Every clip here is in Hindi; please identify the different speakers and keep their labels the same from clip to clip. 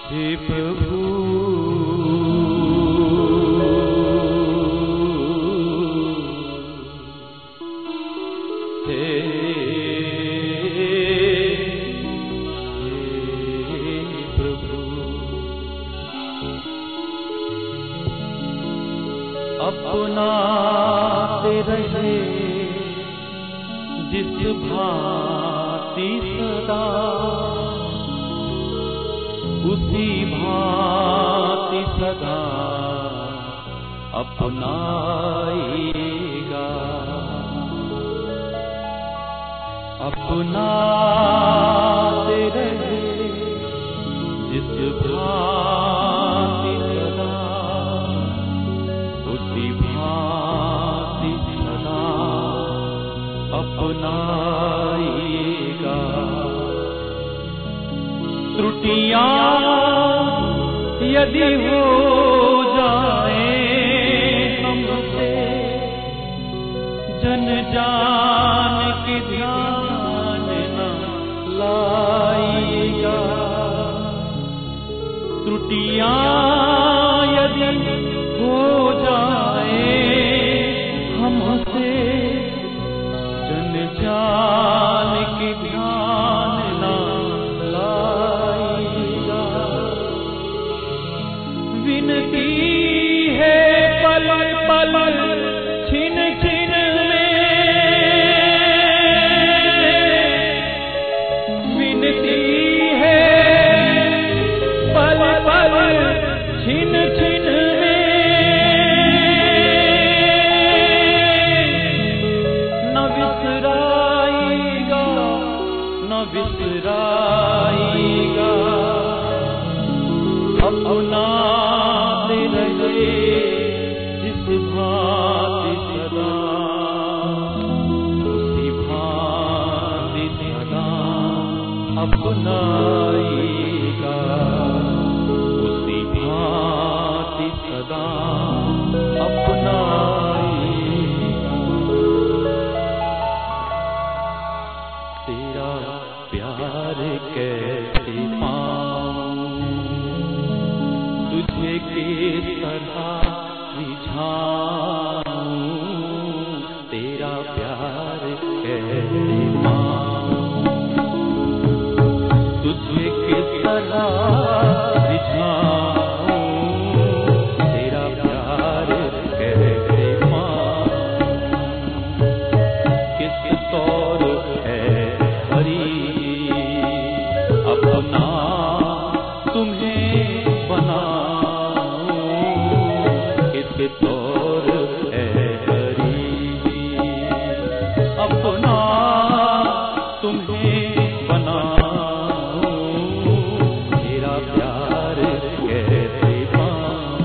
Speaker 1: हे प्रभु अपनाते रहे जिस भांति सदा, उसी भांति सदा अपनाएगा। अपनाते रहे जिस भांति सदा, उसी भांति सदा अपनाएगा। त्रुटियां यदि हो जाए हमसे, जन जान के ध्यान न लाएगा। त्रुटियां यदि हो जाए हमसे, जन जान के ध्यान न लाएगा। विनती है पल पल छिन छिन में, विनती है पल पल छिन छिन में, न विसराएगा न विसराएगा। अपनाते रहे जिस भांति सदा, उसी भांति सदा अपनाएगा। उसी भांति सदा अपनाएगा। तेरा प्यार कैसे पाऊं, तुझे किस तरह रिझाऊं। तेरा प्यार कैसे पाऊं, तुझे किस तरह रिझाऊं। तेरा प्यार कैसे पाऊं, किस तौर है हरी अपना तुम्हें बनाऊं। किस तौर है हरी अपना तुम्हें बनाऊं। तेरा प्यार कैसे पाऊं।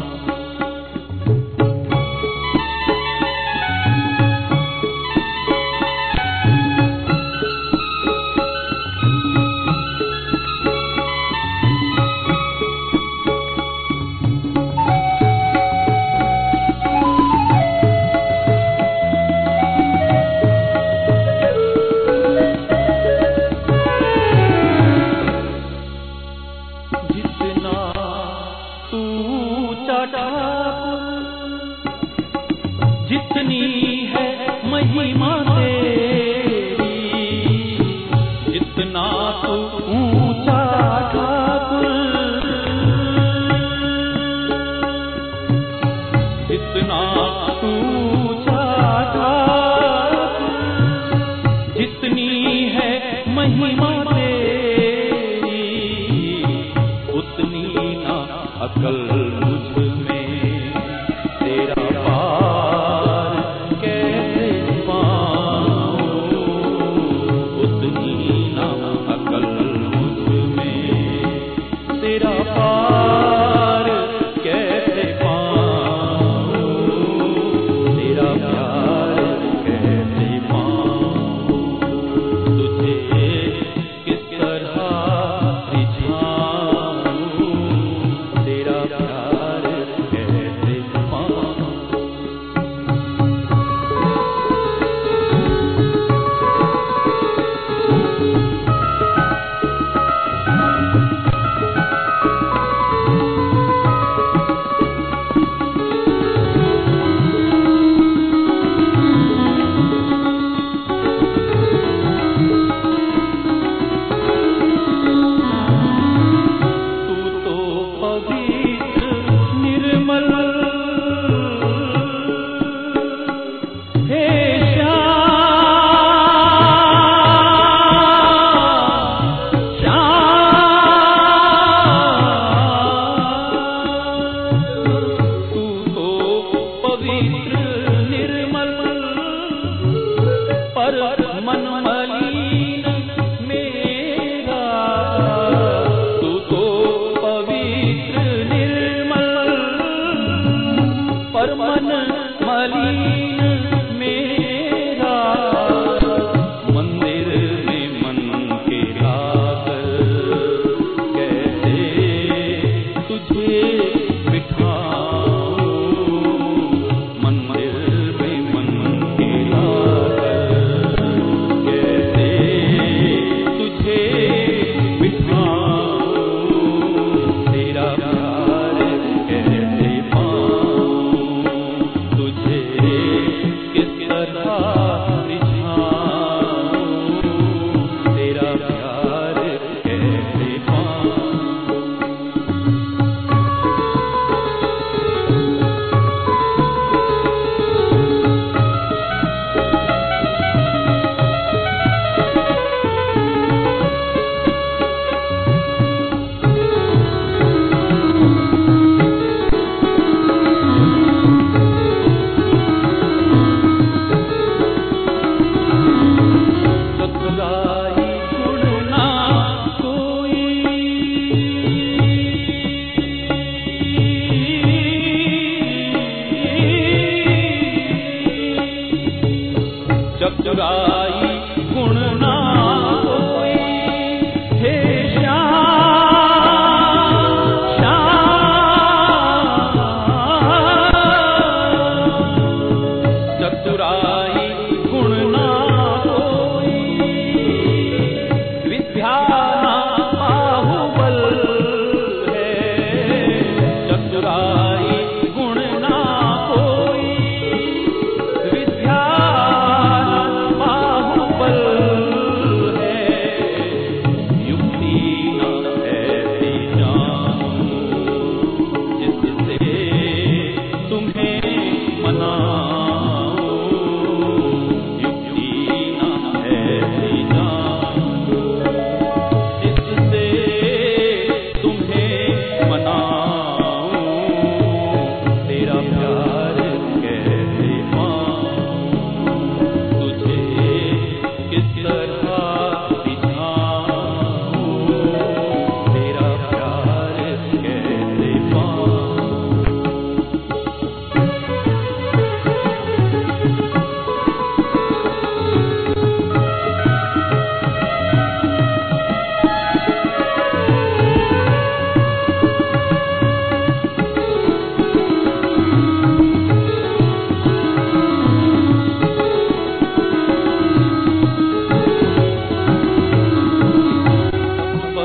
Speaker 1: जितना तू ठाकुर, जितनी है महिमा तेरी, जितना तू ऊंचा ठाकुर, जितना तू ऊंचा ठाकुर, जितनी है महिमा तेरी, उतनी ना अकल मुझ में। तेरा पार कैसे पाऊं, उतनी ना अकल मुझ में। तेरा पार कैसे पाऊं, तेरा प्यार कैसे पाऊं। तुझे किस तरह रिझाऊं। तेरा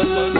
Speaker 1: बन